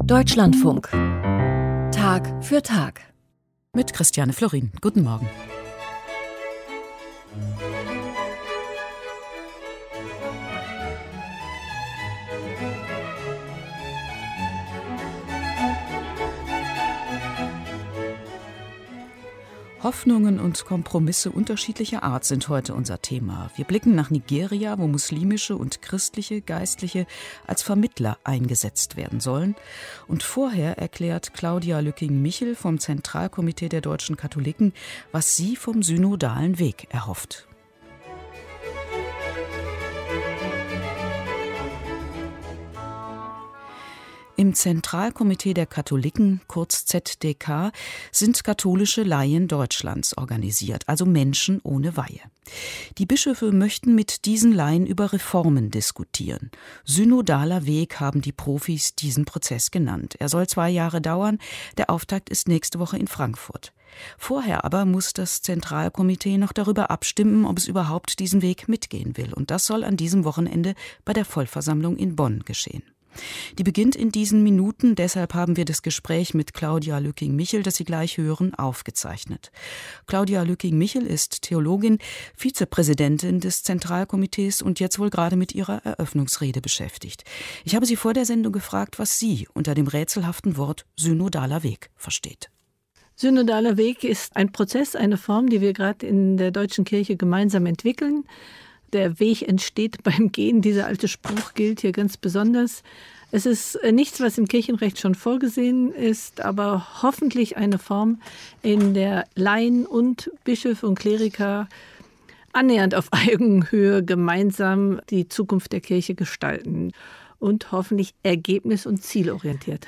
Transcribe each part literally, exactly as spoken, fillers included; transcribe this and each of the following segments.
Deutschlandfunk. Tag für Tag. Mit Christiane Florin. Guten Morgen. Hoffnungen und Kompromisse unterschiedlicher Art sind heute unser Thema. Wir blicken nach Nigeria, wo muslimische und christliche Geistliche als Vermittler eingesetzt werden sollen. Und vorher erklärt Claudia Lücking-Michel vom Zentralkomitee der deutschen Katholiken, was sie vom synodalen Weg erhofft. Im Zentralkomitee der Katholiken, kurz Z D K, sind katholische Laien Deutschlands organisiert, also Menschen ohne Weihe. Die Bischöfe möchten mit diesen Laien über Reformen diskutieren. Synodaler Weg haben die Profis diesen Prozess genannt. Er soll zwei Jahre dauern. Der Auftakt ist nächste Woche in Frankfurt. Vorher aber muss das Zentralkomitee noch darüber abstimmen, ob es überhaupt diesen Weg mitgehen will. Und das soll an diesem Wochenende bei der Vollversammlung in Bonn geschehen. Die beginnt in diesen Minuten, deshalb haben wir das Gespräch mit Claudia Lücking-Michel, das Sie gleich hören, aufgezeichnet. Claudia Lücking-Michel ist Theologin, Vizepräsidentin des Zentralkomitees und jetzt wohl gerade mit ihrer Eröffnungsrede beschäftigt. Ich habe sie vor der Sendung gefragt, was sie unter dem rätselhaften Wort synodaler Weg versteht. Synodaler Weg ist ein Prozess, eine Form, die wir gerade in der deutschen Kirche gemeinsam entwickeln. Der Weg entsteht beim Gehen. Dieser alte Spruch gilt hier ganz besonders. Es ist nichts, was im Kirchenrecht schon vorgesehen ist, aber hoffentlich eine Form, in der Laien und Bischöfe und Kleriker annähernd auf Augenhöhe gemeinsam die Zukunft der Kirche gestalten und hoffentlich ergebnis- und zielorientiert.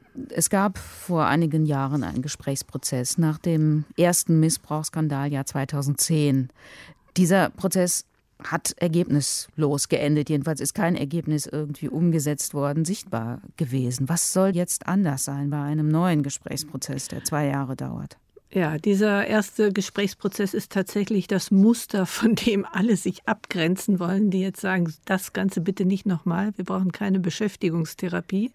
Es gab vor einigen Jahren einen Gesprächsprozess nach dem ersten Missbrauchsskandaljahr zweitausendzehn. Dieser Prozess hat ergebnislos geendet. Jedenfalls ist kein Ergebnis irgendwie umgesetzt worden, sichtbar gewesen. Was soll jetzt anders sein bei einem neuen Gesprächsprozess, der zwei Jahre dauert? Ja, dieser erste Gesprächsprozess ist tatsächlich das Muster, von dem alle sich abgrenzen wollen, die jetzt sagen, das Ganze bitte nicht nochmal, wir brauchen keine Beschäftigungstherapie.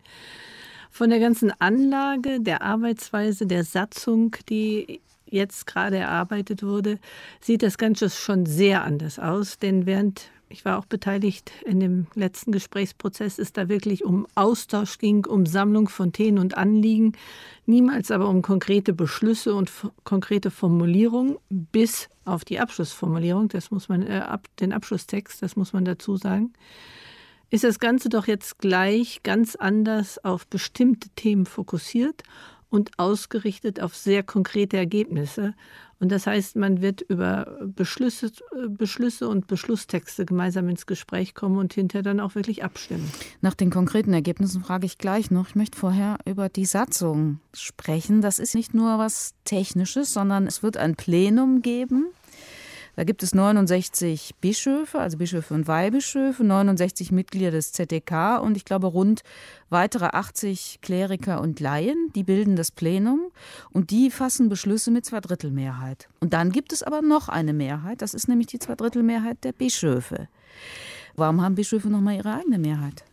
Von der ganzen Anlage, der Arbeitsweise, der Satzung, die jetzt gerade erarbeitet wurde, sieht das Ganze schon sehr anders aus. Denn während, ich war auch beteiligt in dem letzten Gesprächsprozess, es da wirklich um Austausch ging, um Sammlung von Themen und Anliegen, niemals aber um konkrete Beschlüsse und f- konkrete Formulierungen, bis auf die Abschlussformulierung, das muss man, äh, ab, den Abschlusstext, das muss man dazu sagen, ist das Ganze doch jetzt gleich ganz anders auf bestimmte Themen fokussiert und ausgerichtet auf sehr konkrete Ergebnisse. Und das heißt, man wird über Beschlüsse, Beschlüsse und Beschlusstexte gemeinsam ins Gespräch kommen und hinterher dann auch wirklich abstimmen. Nach den konkreten Ergebnissen frage ich gleich noch. Ich möchte vorher über die Satzung sprechen. Das ist nicht nur was Technisches, sondern es wird ein Plenum geben. Da gibt es neunundsechzig Bischöfe, also Bischöfe und Weihbischöfe, neunundsechzig Mitglieder des Z D K und ich glaube rund weitere achtzig Kleriker und Laien, die bilden das Plenum und die fassen Beschlüsse mit Zweidrittelmehrheit. Und dann gibt es aber noch eine Mehrheit, das ist nämlich die Zweidrittelmehrheit der Bischöfe. Warum haben Bischöfe nochmal ihre eigene Mehrheit?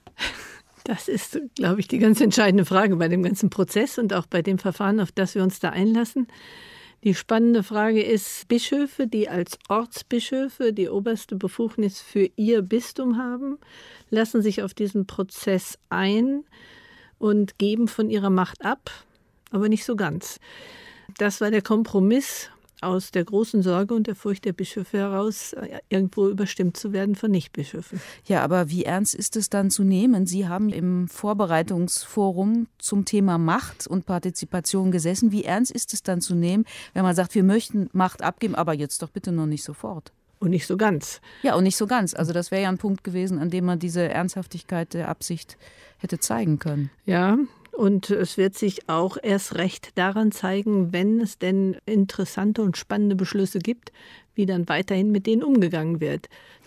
Das ist, glaube ich, die ganz entscheidende Frage bei dem ganzen Prozess und auch bei dem Verfahren, auf das wir uns da einlassen. Die spannende Frage ist, Bischöfe, die als Ortsbischöfe die oberste Befugnis für ihr Bistum haben, lassen sich auf diesen Prozess ein und geben von ihrer Macht ab, aber nicht so ganz. Das war der Kompromiss aus der großen Sorge und der Furcht der Bischöfe heraus, irgendwo überstimmt zu werden von Nichtbischöfen. Ja, aber wie ernst ist es dann zu nehmen? Sie haben im Vorbereitungsforum zum Thema Macht und Partizipation gesessen. Wie ernst ist es dann zu nehmen, wenn man sagt, wir möchten Macht abgeben, aber jetzt doch bitte noch nicht sofort? Und nicht so ganz. Ja, und nicht so ganz. Also das wäre ja ein Punkt gewesen, an dem man diese Ernsthaftigkeit der Absicht hätte zeigen können. Ja, und es wird sich auch erst recht daran zeigen, wenn es denn interessante und spannende Beschlüsse gibt, wie dann weiterhin mit denen umgegangen wird.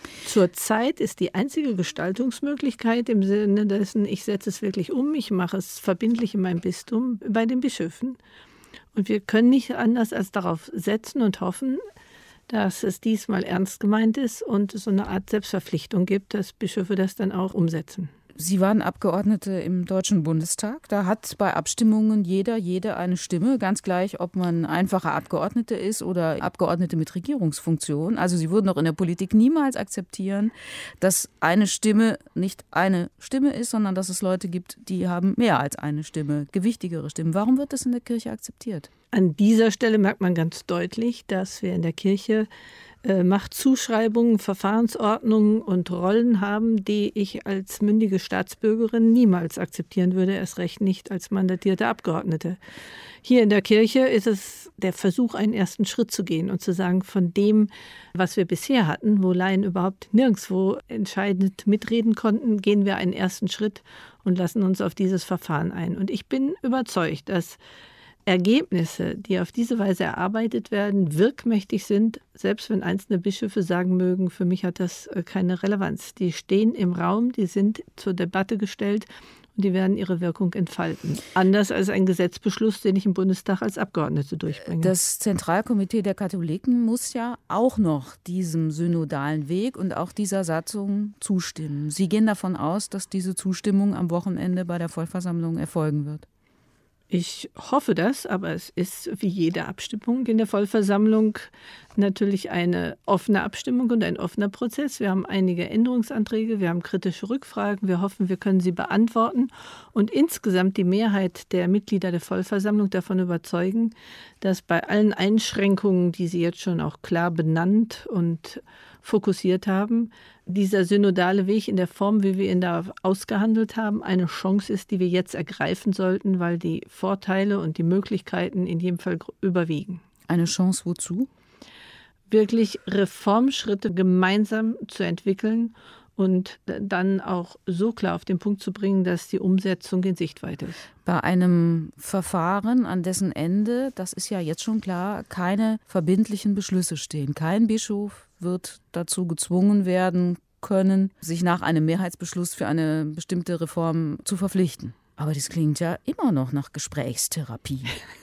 Zurzeit ist die einzige Gestaltungsmöglichkeit im Sinne dessen, ich setze es wirklich um, ich mache es verbindlich in meinem Bistum bei den Bischöfen. Und wir können nicht anders als darauf setzen und hoffen, dass es diesmal ernst gemeint ist und es so eine Art Selbstverpflichtung gibt, dass Bischöfe das dann auch umsetzen. Sie waren Abgeordnete im Deutschen Bundestag. Da hat bei Abstimmungen jeder, jede eine Stimme, ganz gleich, ob man einfacher Abgeordnete ist oder Abgeordnete mit Regierungsfunktion. Also Sie würden auch in der Politik niemals akzeptieren, dass eine Stimme nicht eine Stimme ist, sondern dass es Leute gibt, die haben mehr als eine Stimme, gewichtigere Stimmen. Warum wird das in der Kirche akzeptiert? An dieser Stelle merkt man ganz deutlich, dass wir in der Kirche Machtzuschreibungen, Verfahrensordnungen und Rollen haben, die ich als mündige Staatsbürgerin niemals akzeptieren würde, erst recht nicht als mandatierte Abgeordnete. Hier in der Kirche ist es der Versuch, einen ersten Schritt zu gehen und zu sagen, von dem, was wir bisher hatten, wo Laien überhaupt nirgendwo entscheidend mitreden konnten, gehen wir einen ersten Schritt und lassen uns auf dieses Verfahren ein. Und ich bin überzeugt, dass Ergebnisse, die auf diese Weise erarbeitet werden, wirkmächtig sind, selbst wenn einzelne Bischöfe sagen mögen, für mich hat das keine Relevanz. Die stehen im Raum, die sind zur Debatte gestellt und die werden ihre Wirkung entfalten. Anders als ein Gesetzbeschluss, den ich im Bundestag als Abgeordnete durchbringe. Das Zentralkomitee der Katholiken muss ja auch noch diesem synodalen Weg und auch dieser Satzung zustimmen. Sie gehen davon aus, dass diese Zustimmung am Wochenende bei der Vollversammlung erfolgen wird. Ich hoffe das, aber es ist wie jede Abstimmung in der Vollversammlung natürlich eine offene Abstimmung und ein offener Prozess. Wir haben einige Änderungsanträge, wir haben kritische Rückfragen, wir hoffen, wir können sie beantworten und insgesamt die Mehrheit der Mitglieder der Vollversammlung davon überzeugen, dass bei allen Einschränkungen, die sie jetzt schon auch klar benannt und fokussiert haben, dieser synodale Weg in der Form, wie wir ihn da ausgehandelt haben, eine Chance ist, die wir jetzt ergreifen sollten, weil die Vorteile und die Möglichkeiten in jedem Fall überwiegen. Eine Chance wozu? Wirklich Reformschritte gemeinsam zu entwickeln und dann auch so klar auf den Punkt zu bringen, dass die Umsetzung in Sichtweite ist. Bei einem Verfahren, an dessen Ende, das ist ja jetzt schon klar, keine verbindlichen Beschlüsse stehen. Kein Bischof wird dazu gezwungen werden können, sich nach einem Mehrheitsbeschluss für eine bestimmte Reform zu verpflichten. Aber das klingt ja immer noch nach Gesprächstherapie.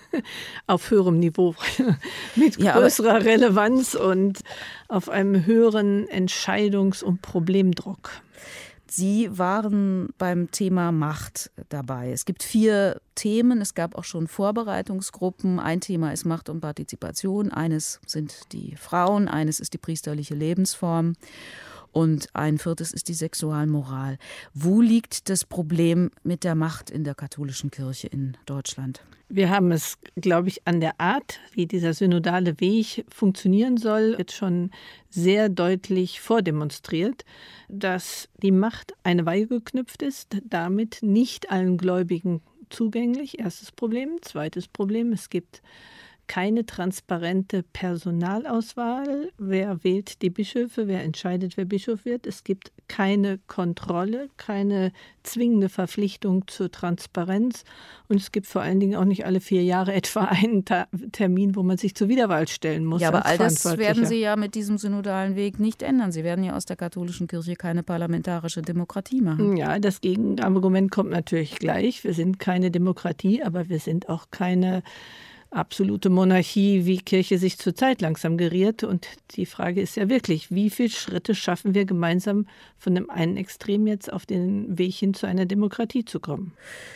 Auf höherem Niveau, mit größerer ja, Relevanz und auf einem höheren Entscheidungs- und Problemdruck. Sie waren beim Thema Macht dabei. Es gibt vier Themen, es gab auch schon Vorbereitungsgruppen. Ein Thema ist Macht und Partizipation, eines sind die Frauen, eines ist die priesterliche Lebensform und ein viertes ist die Sexualmoral. Wo liegt das Problem mit der Macht in der katholischen Kirche in Deutschland? Wir haben es, glaube ich, an der Art, wie dieser synodale Weg funktionieren soll, jetzt schon sehr deutlich vordemonstriert, dass die Macht eine Weihe geknüpft ist, damit nicht allen Gläubigen zugänglich. Erstes Problem. Zweites Problem, es gibt keine transparente Personalauswahl. Wer wählt die Bischöfe? Wer entscheidet, wer Bischof wird? Es gibt keine Kontrolle, keine zwingende Verpflichtung zur Transparenz. Und es gibt vor allen Dingen auch nicht alle vier Jahre etwa einen Ta- Termin, wo man sich zur Wiederwahl stellen muss. Ja, aber all das werden Sie ja mit diesem synodalen Weg nicht ändern. Sie werden ja aus der katholischen Kirche keine parlamentarische Demokratie machen. Ja, das Gegenargument kommt natürlich gleich. Wir sind keine Demokratie, aber wir sind auch keine absolute Monarchie, wie Kirche sich zurzeit langsam geriert. Und die Frage ist ja wirklich, wie viele Schritte schaffen wir gemeinsam von dem einen Extrem jetzt auf den Weg hin zu einer Demokratie zu kommen?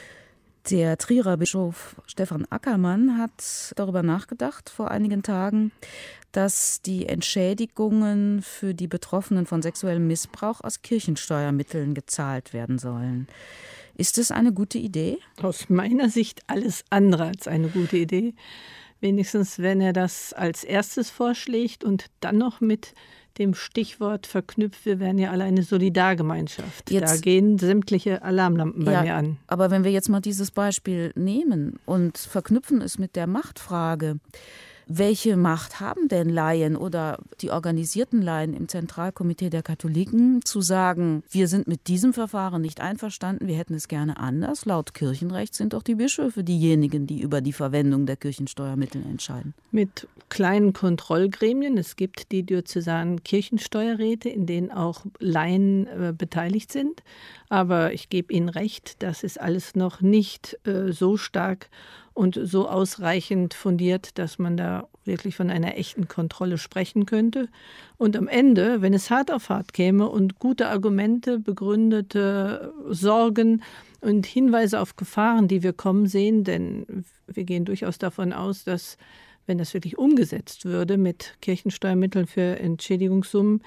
Der Trierer Bischof Stefan Ackermann hat darüber nachgedacht vor einigen Tagen, dass die Entschädigungen für die Betroffenen von sexuellem Missbrauch aus Kirchensteuermitteln gezahlt werden sollen. Ist das eine gute Idee? Aus meiner Sicht alles andere als eine gute Idee. Wenigstens, wenn er das als erstes vorschlägt und dann noch mit dem Stichwort verknüpft, wir wären ja alle eine Solidargemeinschaft. Jetzt, da gehen sämtliche Alarmlampen bei ja, mir an. Aber wenn wir jetzt mal dieses Beispiel nehmen und verknüpfen es mit der Machtfrage, welche Macht haben denn Laien oder die organisierten Laien im Zentralkomitee der Katholiken, zu sagen, wir sind mit diesem Verfahren nicht einverstanden, wir hätten es gerne anders? Laut Kirchenrecht sind doch die Bischöfe diejenigen, die über die Verwendung der Kirchensteuermittel entscheiden. Mit kleinen Kontrollgremien. Es gibt die diözesanen Kirchensteuerräte, in denen auch Laien äh, beteiligt sind. Aber ich gebe Ihnen recht, das ist alles noch nicht äh, so stark und so ausreichend fundiert, dass man da wirklich von einer echten Kontrolle sprechen könnte. Und am Ende, wenn es hart auf hart käme und gute Argumente, begründete Sorgen und Hinweise auf Gefahren, die wir kommen sehen, denn wir gehen durchaus davon aus, dass, wenn das wirklich umgesetzt würde mit Kirchensteuermitteln für Entschädigungssummen,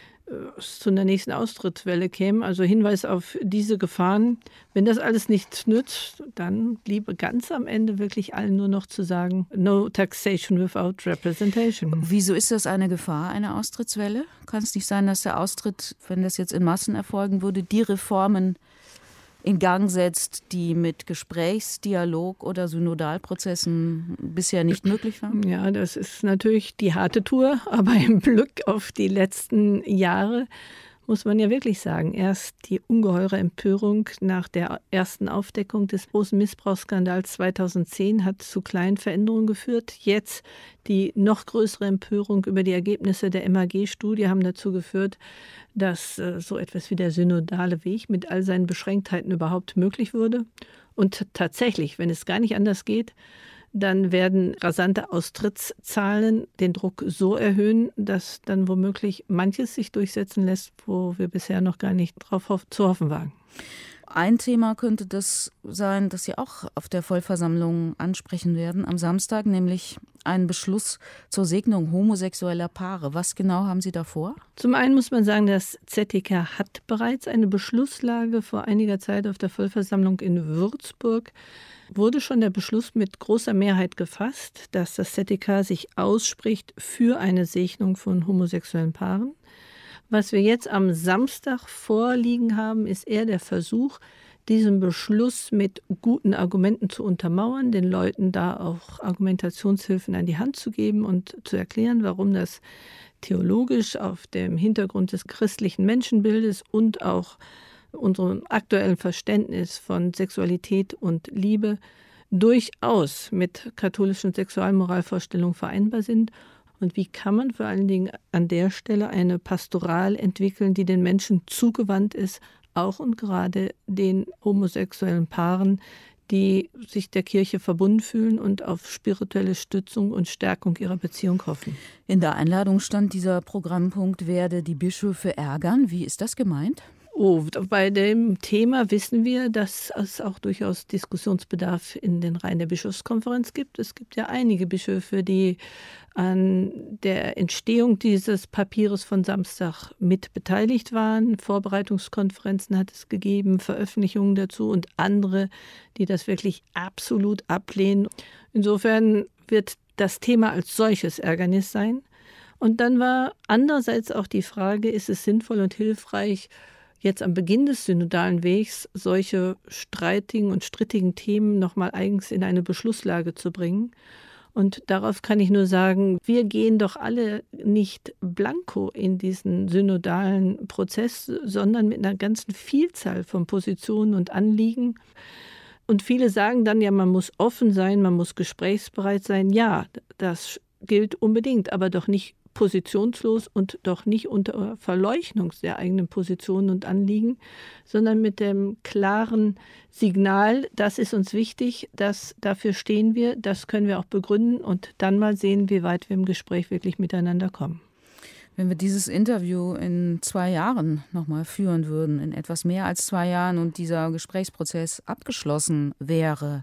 es zu einer nächsten Austrittswelle käme, also Hinweis auf diese Gefahren. Wenn das alles nichts nützt, dann bliebe ganz am Ende wirklich allen nur noch zu sagen, no taxation without representation. Wieso ist das eine Gefahr, eine Austrittswelle? Kann es nicht sein, dass der Austritt, wenn das jetzt in Massen erfolgen würde, die Reformen in Gang setzt, die mit Gesprächs-, Dialog- oder Synodalprozessen bisher nicht möglich waren? Ja, das ist natürlich die harte Tour, aber im Blick auf die letzten Jahre muss man ja wirklich sagen, erst die ungeheure Empörung nach der ersten Aufdeckung des großen Missbrauchsskandals zweitausendzehn hat zu kleinen Veränderungen geführt. Jetzt die noch größere Empörung über die Ergebnisse der M A G-Studie haben dazu geführt, dass äh, so etwas wie der synodale Weg mit all seinen Beschränktheiten überhaupt möglich wurde. Und tatsächlich, wenn es gar nicht anders geht, dann werden rasante Austrittszahlen den Druck so erhöhen, dass dann womöglich manches sich durchsetzen lässt, wo wir bisher noch gar nicht drauf hoff- zu hoffen wagen. Ein Thema könnte das sein, das Sie auch auf der Vollversammlung ansprechen werden am Samstag, nämlich einen Beschluss zur Segnung homosexueller Paare. Was genau haben Sie da vor? Zum einen muss man sagen, das Z D K hat bereits eine Beschlusslage vor einiger Zeit auf der Vollversammlung in Würzburg. Wurde schon der Beschluss mit großer Mehrheit gefasst, dass das Z D K sich ausspricht für eine Segnung von homosexuellen Paaren. Was wir jetzt am Samstag vorliegen haben, ist eher der Versuch, diesen Beschluss mit guten Argumenten zu untermauern, den Leuten da auch Argumentationshilfen an die Hand zu geben und zu erklären, warum das theologisch auf dem Hintergrund des christlichen Menschenbildes und auch unserem aktuellen Verständnis von Sexualität und Liebe durchaus mit katholischen Sexualmoralvorstellungen vereinbar sind. Und wie kann man vor allen Dingen an der Stelle eine Pastoral entwickeln, die den Menschen zugewandt ist, auch und gerade den homosexuellen Paaren, die sich der Kirche verbunden fühlen und auf spirituelle Stützung und Stärkung ihrer Beziehung hoffen. In der Einladung stand dieser Programmpunkt, werde die Bischöfe ärgern. Wie ist das gemeint? Oh, bei dem Thema wissen wir, dass es auch durchaus Diskussionsbedarf in den Reihen der Bischofskonferenz gibt. Es gibt ja einige Bischöfe, die an der Entstehung dieses Papiers von Samstag mit beteiligt waren. Vorbereitungskonferenzen hat es gegeben, Veröffentlichungen dazu und andere, die das wirklich absolut ablehnen. Insofern wird das Thema als solches Ärgernis sein. Und dann war andererseits auch die Frage, ist es sinnvoll und hilfreich, jetzt am Beginn des synodalen Wegs solche streitigen und strittigen Themen nochmal eigens in eine Beschlusslage zu bringen. Und darauf kann ich nur sagen, wir gehen doch alle nicht blanko in diesen synodalen Prozess, sondern mit einer ganzen Vielzahl von Positionen und Anliegen. Und viele sagen dann ja, man muss offen sein, man muss gesprächsbereit sein. Ja, das gilt unbedingt, aber doch nicht positionslos und doch nicht unter Verleugnung der eigenen Positionen und Anliegen, sondern mit dem klaren Signal, das ist uns wichtig, das, dafür stehen wir, das können wir auch begründen und dann mal sehen, wie weit wir im Gespräch wirklich miteinander kommen. Wenn wir dieses Interview in zwei Jahren nochmal führen würden, in etwas mehr als zwei Jahren und dieser Gesprächsprozess abgeschlossen wäre,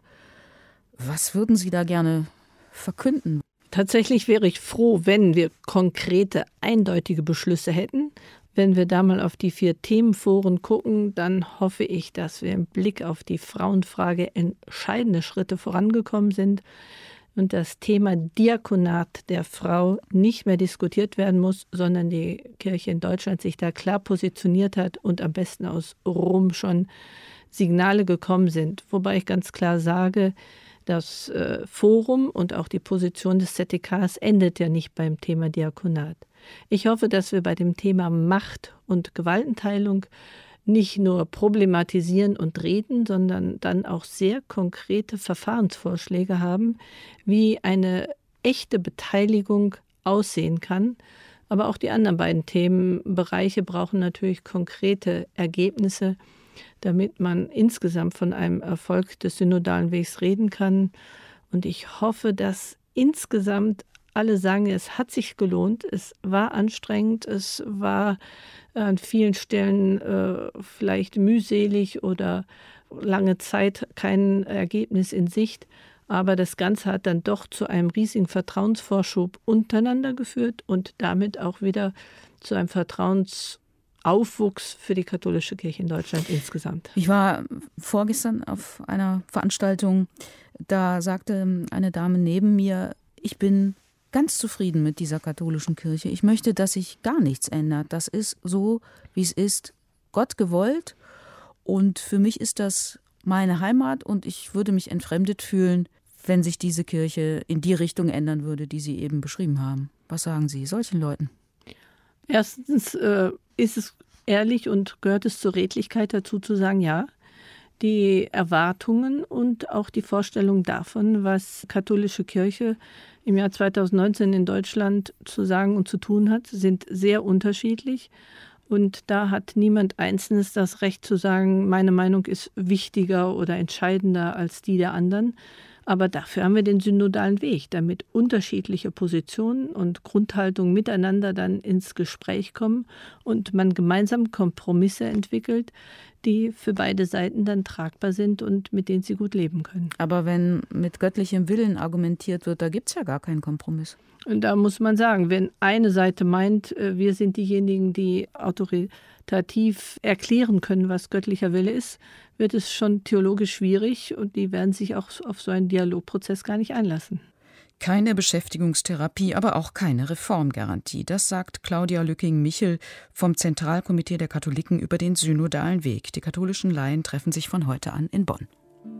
was würden Sie da gerne verkünden? Tatsächlich wäre ich froh, wenn wir konkrete, eindeutige Beschlüsse hätten. Wenn wir da mal auf die vier Themenforen gucken, dann hoffe ich, dass wir im Blick auf die Frauenfrage entscheidende Schritte vorangekommen sind und das Thema Diakonat der Frau nicht mehr diskutiert werden muss, sondern die Kirche in Deutschland sich da klar positioniert hat und am besten aus Rom schon Signale gekommen sind. Wobei ich ganz klar sage, das äh, Forum und auch die Position des Z D Ks endet ja nicht beim Thema Diakonat. Ich hoffe, dass wir bei dem Thema Macht und Gewaltenteilung nicht nur problematisieren und reden, sondern dann auch sehr konkrete Verfahrensvorschläge haben, wie eine echte Beteiligung aussehen kann. Aber auch die anderen beiden Themenbereiche brauchen natürlich konkrete Ergebnisse, damit man insgesamt von einem Erfolg des synodalen Wegs reden kann. Und ich hoffe, dass insgesamt alle sagen, es hat sich gelohnt, es war anstrengend, es war an vielen Stellen äh, vielleicht mühselig oder lange Zeit kein Ergebnis in Sicht. Aber das Ganze hat dann doch zu einem riesigen Vertrauensvorschub untereinander geführt und damit auch wieder zu einem Vertrauensaufwuchs für die katholische Kirche in Deutschland insgesamt. Ich war vorgestern auf einer Veranstaltung, da sagte eine Dame neben mir, ich bin ganz zufrieden mit dieser katholischen Kirche. Ich möchte, dass sich gar nichts ändert. Das ist so, wie es ist, Gott gewollt. Und für mich ist das meine Heimat und ich würde mich entfremdet fühlen, wenn sich diese Kirche in die Richtung ändern würde, die Sie eben beschrieben haben. Was sagen Sie solchen Leuten? Erstens äh, ist es ehrlich und gehört es zur Redlichkeit dazu zu sagen, ja, die Erwartungen und auch die Vorstellung davon, was katholische Kirche im Jahr zweitausendneunzehn in Deutschland zu sagen und zu tun hat, sind sehr unterschiedlich. Und da hat niemand Einzelnes das Recht zu sagen, meine Meinung ist wichtiger oder entscheidender als die der anderen. Aber dafür haben wir den synodalen Weg, damit unterschiedliche Positionen und Grundhaltungen miteinander dann ins Gespräch kommen und man gemeinsam Kompromisse entwickelt, die für beide Seiten dann tragbar sind und mit denen sie gut leben können. Aber wenn mit göttlichem Willen argumentiert wird, da gibt es ja gar keinen Kompromiss. Und da muss man sagen, wenn eine Seite meint, wir sind diejenigen, die autoritativ erklären können, was göttlicher Wille ist, wird es schon theologisch schwierig und die werden sich auch auf so einen Dialogprozess gar nicht einlassen. Keine Beschäftigungstherapie, aber auch keine Reformgarantie. Das sagt Claudia Lücking-Michel vom Zentralkomitee der Katholiken über den synodalen Weg. Die katholischen Laien treffen sich von heute an in Bonn.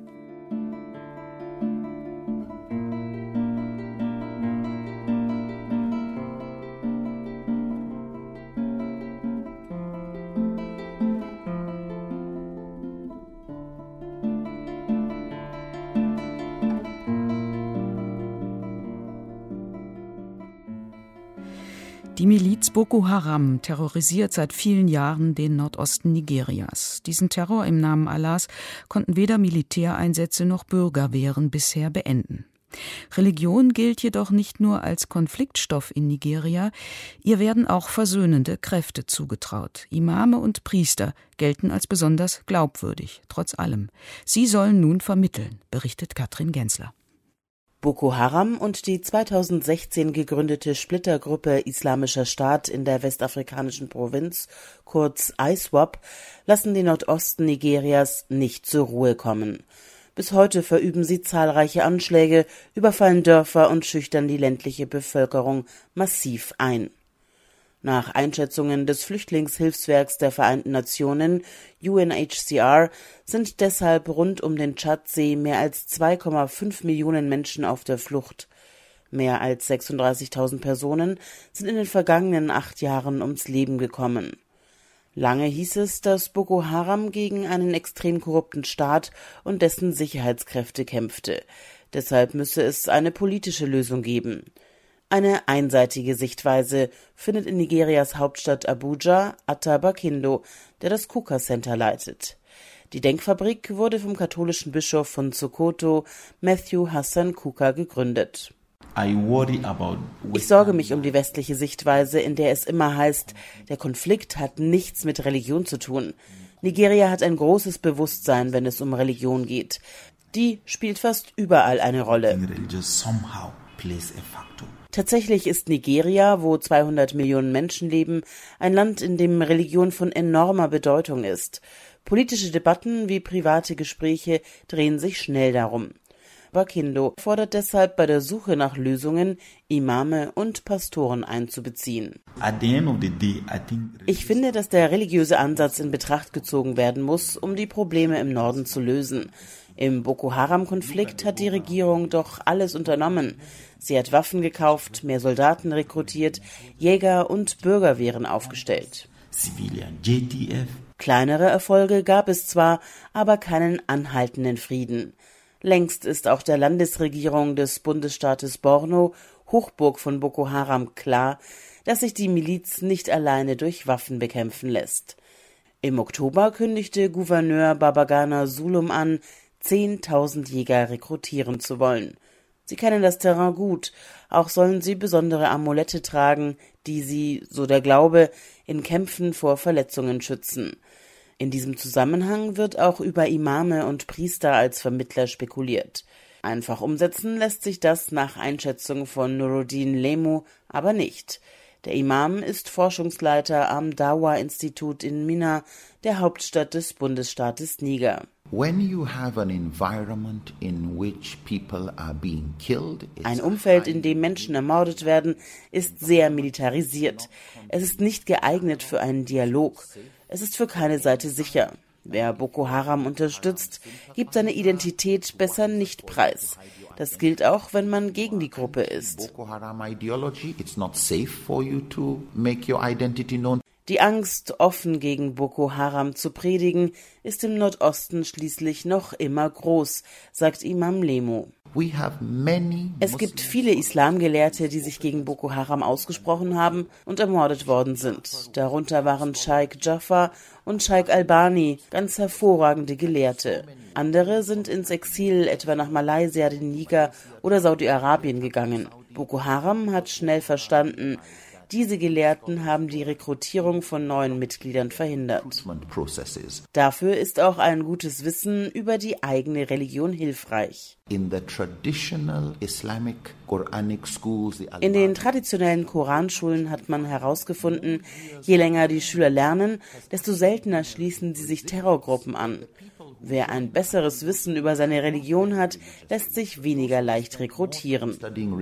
Die Miliz Boko Haram terrorisiert seit vielen Jahren den Nordosten Nigerias. Diesen Terror im Namen Allahs konnten weder Militäreinsätze noch Bürgerwehren bisher beenden. Religion gilt jedoch nicht nur als Konfliktstoff in Nigeria, ihr werden auch versöhnende Kräfte zugetraut. Imame und Priester gelten als besonders glaubwürdig, trotz allem. Sie sollen nun vermitteln, berichtet Katrin Gensler. Boko Haram und die zweitausendsechzehn gegründete Splittergruppe Islamischer Staat in der westafrikanischen Provinz, kurz I S W A P, lassen den Nordosten Nigerias nicht zur Ruhe kommen. Bis heute verüben sie zahlreiche Anschläge, überfallen Dörfer und schüchtern die ländliche Bevölkerung massiv ein. Nach Einschätzungen des Flüchtlingshilfswerks der Vereinten Nationen, U N H C R, sind deshalb rund um den Tschadsee mehr als zwei Komma fünf Millionen Menschen auf der Flucht. Mehr als sechsunddreißigtausend Personen sind in den vergangenen acht Jahren ums Leben gekommen. Lange hieß es, dass Boko Haram gegen einen extrem korrupten Staat und dessen Sicherheitskräfte kämpfte. Deshalb müsse es eine politische Lösung geben. Eine einseitige Sichtweise findet in Nigerias Hauptstadt Abuja Atta Bakindo, der das Kuka Center leitet. Die Denkfabrik wurde vom katholischen Bischof von Sokoto, Matthew Hassan Kuka, gegründet. Ich sorge mich um die westliche Sichtweise, in der es immer heißt, der Konflikt hat nichts mit Religion zu tun. Nigeria hat ein großes Bewusstsein, wenn es um Religion geht. Die spielt fast überall eine Rolle. Tatsächlich ist Nigeria, wo zweihundert Millionen Menschen leben, ein Land, in dem Religion von enormer Bedeutung ist. Politische Debatten wie private Gespräche drehen sich schnell darum. Bakindo fordert deshalb bei der Suche nach Lösungen, Imame und Pastoren einzubeziehen. Ich finde, dass der religiöse Ansatz in Betracht gezogen werden muss, um die Probleme im Norden zu lösen. Im Boko-Haram-Konflikt hat die Regierung doch alles unternommen. Sie hat Waffen gekauft, mehr Soldaten rekrutiert, Jäger und Bürgerwehren aufgestellt. Kleinere Erfolge gab es zwar, aber keinen anhaltenden Frieden. Längst ist auch der Landesregierung des Bundesstaates Borno, Hochburg von Boko Haram, klar, dass sich die Miliz nicht alleine durch Waffen bekämpfen lässt. Im Oktober kündigte Gouverneur Babagana Zulum an, zehntausend Jäger rekrutieren zu wollen. Sie kennen das Terrain gut. Auch sollen sie besondere Amulette tragen, die sie, so der Glaube, in Kämpfen vor Verletzungen schützen. In diesem Zusammenhang wird auch über Imame und Priester als Vermittler spekuliert. Einfach umsetzen lässt sich das nach Einschätzung von Nuruddin Lemu aber nicht. Der Imam ist Forschungsleiter am Dawa-Institut in Minna, der Hauptstadt des Bundesstaates Niger. Ein Umfeld, in dem Menschen ermordet werden, ist sehr militarisiert. Es ist nicht geeignet für einen Dialog. Es ist für keine Seite sicher. Wer Boko Haram unterstützt, gibt seine Identität besser nicht preis. Das gilt auch, wenn man gegen die Gruppe ist. Die Angst, offen gegen Boko Haram zu predigen, ist im Nordosten schließlich noch immer groß, sagt Imam Lemu. Es gibt viele Islamgelehrte, die sich gegen Boko Haram ausgesprochen haben und ermordet worden sind. Darunter waren Sheikh Jafar und Sheikh Albani, ganz hervorragende Gelehrte. Andere sind ins Exil, etwa nach Malaysia, den Niger oder Saudi-Arabien gegangen. Boko Haram hat schnell verstanden, diese Gelehrten haben die Rekrutierung von neuen Mitgliedern verhindert. Dafür ist auch ein gutes Wissen über die eigene Religion hilfreich. In den traditionellen Koranschulen hat man herausgefunden, je länger die Schüler lernen, desto seltener schließen sie sich Terrorgruppen an. Wer ein besseres Wissen über seine Religion hat, lässt sich weniger leicht rekrutieren.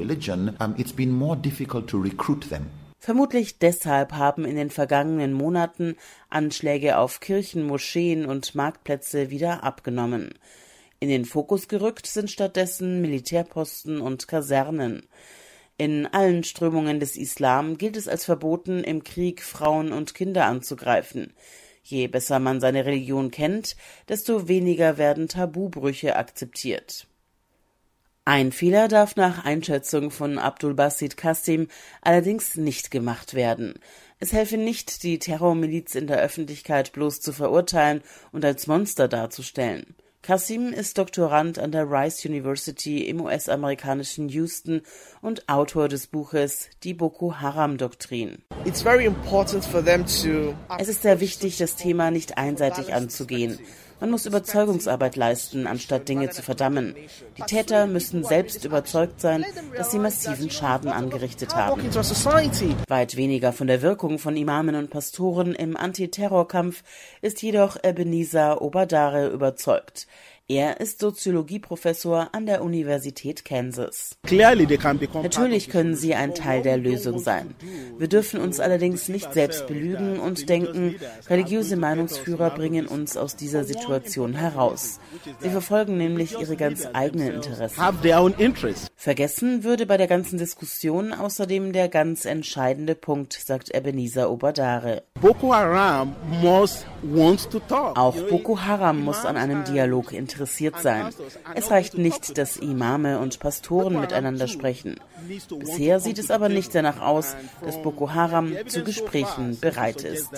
Vermutlich deshalb haben in den vergangenen Monaten Anschläge auf Kirchen, Moscheen und Marktplätze wieder abgenommen. In den Fokus gerückt sind stattdessen Militärposten und Kasernen. In allen Strömungen des Islam gilt es als verboten, im Krieg Frauen und Kinder anzugreifen. Je besser man seine Religion kennt, desto weniger werden Tabubrüche akzeptiert. Ein Fehler darf nach Einschätzung von Abdul Basit Qasim allerdings nicht gemacht werden. Es helfe nicht, die Terrormiliz in der Öffentlichkeit bloß zu verurteilen und als Monster darzustellen. Qasim ist Doktorand an der Rice University im U S-amerikanischen Houston und Autor des Buches Die Boko Haram-Doktrin. Es ist sehr wichtig, das Thema nicht einseitig anzugehen. Man muss Überzeugungsarbeit leisten, anstatt Dinge zu verdammen. Die Täter müssen selbst überzeugt sein, dass sie massiven Schaden angerichtet haben. Weit weniger von der Wirkung von Imamen und Pastoren im Antiterrorkampf ist jedoch Ebenezer Obadare überzeugt. Er ist Soziologieprofessor an der Universität Kansas. Natürlich können sie ein Teil der Lösung sein. Wir dürfen uns allerdings nicht selbst belügen und denken, religiöse Meinungsführer bringen uns aus dieser Situation heraus. Sie verfolgen nämlich ihre ganz eigenen Interessen. Vergessen würde bei der ganzen Diskussion außerdem der ganz entscheidende Punkt, sagt Ebenezer Obadare. Auch Boko Haram muss an einem Dialog interessiert sein. Es reicht nicht, dass Imame und Pastoren miteinander sprechen. Bisher sieht es aber nicht danach aus, dass Boko Haram zu Gesprächen bereit ist.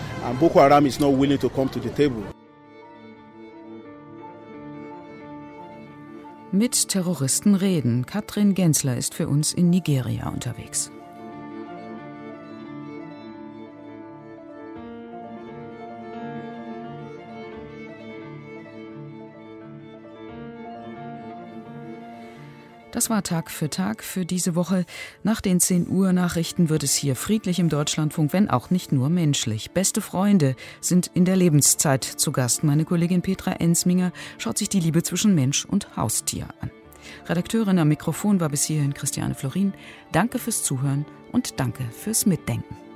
Mit Terroristen reden. Katrin Gensler ist für uns in Nigeria unterwegs. Das war Tag für Tag für diese Woche. Nach den zehn Uhr Nachrichten wird es hier friedlich im Deutschlandfunk, wenn auch nicht nur menschlich. Beste Freunde sind in der Lebenszeit zu Gast. Meine Kollegin Petra Ensminger schaut sich die Liebe zwischen Mensch und Haustier an. Redakteurin am Mikrofon war bis hierhin Christiane Florin. Danke fürs Zuhören und danke fürs Mitdenken.